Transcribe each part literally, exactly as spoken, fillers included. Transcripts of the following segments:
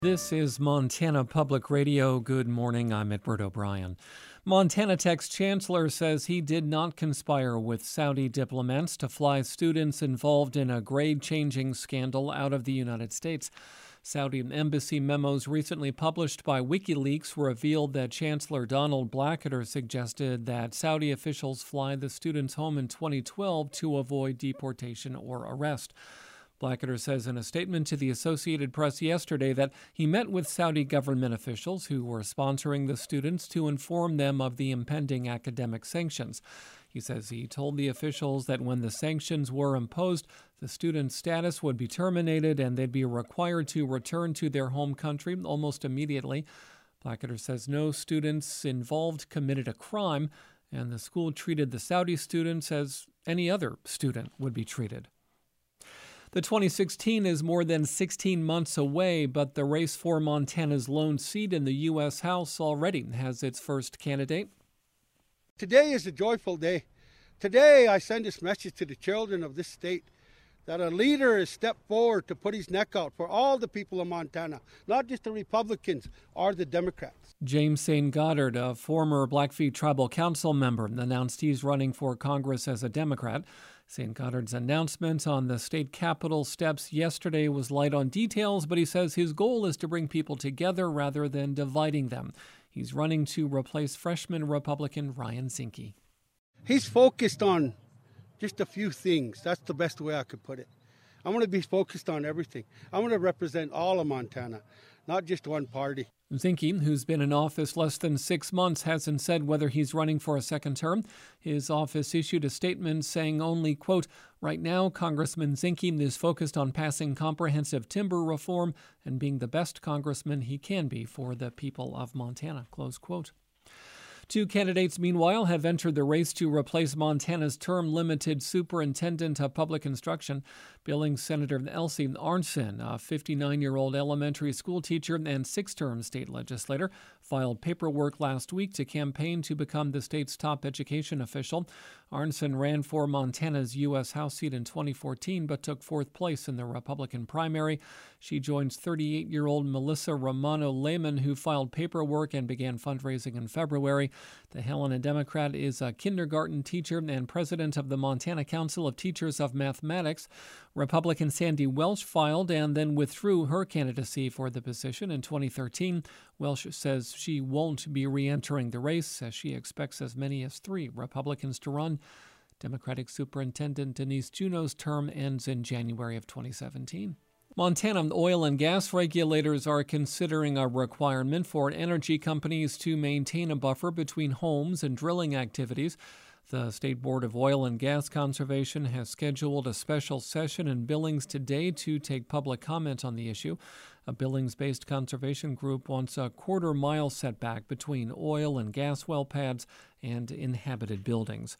This is Montana Public Radio. Good morning. I'm Edward O'Brien. Montana Tech's chancellor says he did not conspire with Saudi diplomats to fly students involved in a grade-changing scandal out of the United States. Saudi embassy memos recently published by WikiLeaks revealed that Chancellor Donald Blackadder suggested that Saudi officials fly the students home in twenty twelve to avoid deportation or arrest. Blackadder says in a statement to the Associated Press yesterday that he met with Saudi government officials who were sponsoring the students to inform them of the impending academic sanctions. He says he told the officials that when the sanctions were imposed, the students' status would be terminated and they'd be required to return to their home country almost immediately. Blackadder says no students involved committed a crime, and the school treated the Saudi students as any other student would be treated. The twenty sixteen is more than sixteen months away, but the race for Montana's lone seat in the U S House already has its first candidate. Today is a joyful day. Today I send this message to the children of this state that a leader has stepped forward to put his neck out for all the people of Montana, not just the Republicans or the Democrats. James Saint Goddard, a former Blackfeet Tribal Council member, announced he's running for Congress as a Democrat. Saint Goddard's announcement on the state capitol steps yesterday was light on details, but he says his goal is to bring people together rather than dividing them. He's running to replace freshman Republican Ryan Zinke. He's focused on just a few things. That's the best way I could put it. I want to be focused on everything. I want to represent all of Montana, not just one party. Zinke, who's been in office less than six months, hasn't said whether he's running for a second term. His office issued a statement saying only, quote, right now, Congressman Zinke is focused on passing comprehensive timber reform and being the best congressman he can be for the people of Montana, close quote. Two candidates, meanwhile, have entered the race to replace Montana's term-limited superintendent of public instruction. Billings Senator Elsie Arntzen, a fifty-nine-year-old elementary school teacher and six-term state legislator, filed paperwork last week to campaign to become the state's top education official. Arntzen ran for Montana's U S House seat in twenty fourteen, but took fourth place in the Republican primary. She joins thirty-eight-year-old Melissa Romano Lehman, who filed paperwork and began fundraising in February. The Helena Democrat is a kindergarten teacher and president of the Montana Council of Teachers of Mathematics. Republican Sandy Welsh filed and then withdrew her candidacy for the position in twenty thirteen. Welsh says she won't be re-entering the race, as she expects as many as three Republicans to run. Democratic Superintendent Denise Juneau's term ends in January of twenty seventeen. Montana oil and gas regulators are considering a requirement for energy companies to maintain a buffer between homes and drilling activities. The State Board of Oil and Gas Conservation has scheduled a special session in Billings today to take public comment on the issue. A Billings-based conservation group wants a quarter-mile setback between oil and gas well pads and inhabited buildings.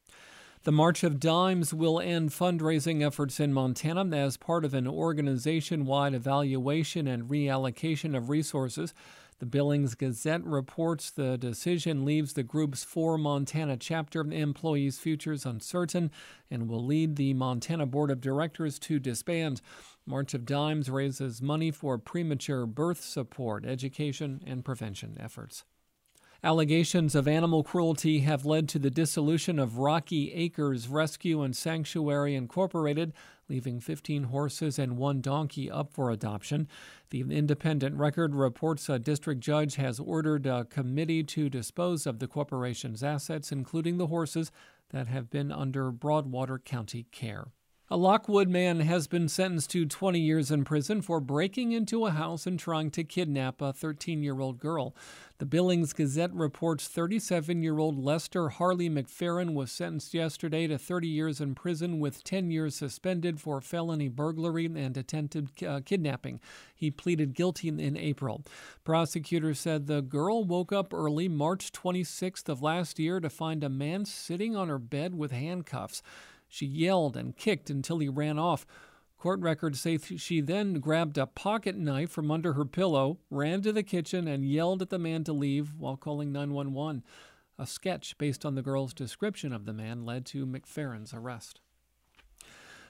The March of Dimes will end fundraising efforts in Montana as part of an organization-wide evaluation and reallocation of resources. The Billings Gazette reports the decision leaves the group's four Montana chapter employees' futures uncertain and will lead the Montana Board of Directors to disband. March of Dimes raises money for premature birth support, education, and prevention efforts. Allegations of animal cruelty have led to the dissolution of Rocky Acres Rescue and Sanctuary Incorporated, leaving fifteen horses and one donkey up for adoption. The Independent Record reports a district judge has ordered a committee to dispose of the corporation's assets, including the horses that have been under Broadwater County care. A Lockwood man has been sentenced to twenty years in prison for breaking into a house and trying to kidnap a thirteen-year-old girl. The Billings Gazette reports thirty-seven-year-old Lester Harley McFerrin was sentenced yesterday to thirty years in prison with ten years suspended for felony burglary and attempted uh, kidnapping. He pleaded guilty in April. Prosecutors said the girl woke up early March twenty-sixth of last year to find a man sitting on her bed with handcuffs. She yelled and kicked until he ran off. Court records say she then grabbed a pocket knife from under her pillow, ran to the kitchen, and yelled at the man to leave while calling nine one one. A sketch based on the girl's description of the man led to McFerrin's arrest.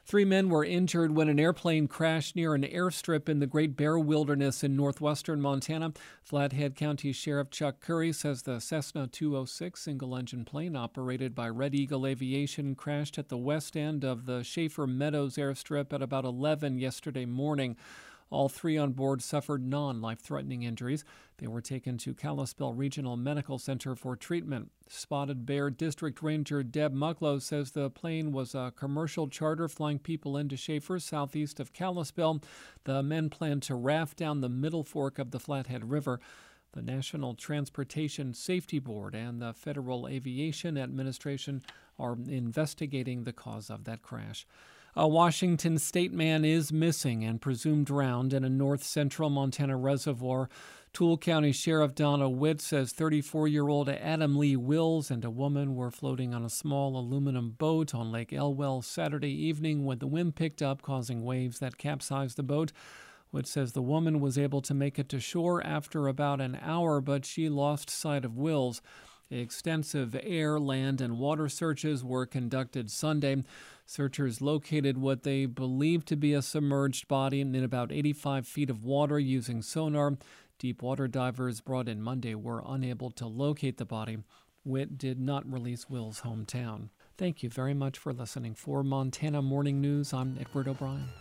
Three men were injured when an airplane crashed near an airstrip in the Great Bear Wilderness in northwestern Montana. Flathead County Sheriff Chuck Curry says the Cessna two oh six single-engine plane operated by Red Eagle Aviation crashed at the west end of the Schaefer Meadows airstrip at about eleven yesterday morning. All three on board suffered non-life-threatening injuries. They were taken to Kalispell Regional Medical Center for treatment. Spotted Bear District Ranger Deb Mucklow says the plane was a commercial charter flying people into Schaefer, southeast of Kalispell. The men planned to raft down the middle fork of the Flathead River. The National Transportation Safety Board and the Federal Aviation Administration are investigating the cause of that crash. A Washington state man is missing and presumed drowned in a north-central Montana reservoir. Toole County Sheriff Donna Witt says thirty-four-year-old Adam Lee Wills and a woman were floating on a small aluminum boat on Lake Elwell Saturday evening when the wind picked up, causing waves that capsized the boat. Witt says the woman was able to make it to shore after about an hour, but she lost sight of Wills. Extensive air, land, and water searches were conducted Sunday. Searchers located what they believe to be a submerged body in about eighty-five feet of water using sonar. Deep water divers brought in Monday were unable to locate the body. Witt did not release Will's hometown. Thank you very much for listening. For Montana Morning News, I'm Edward O'Brien.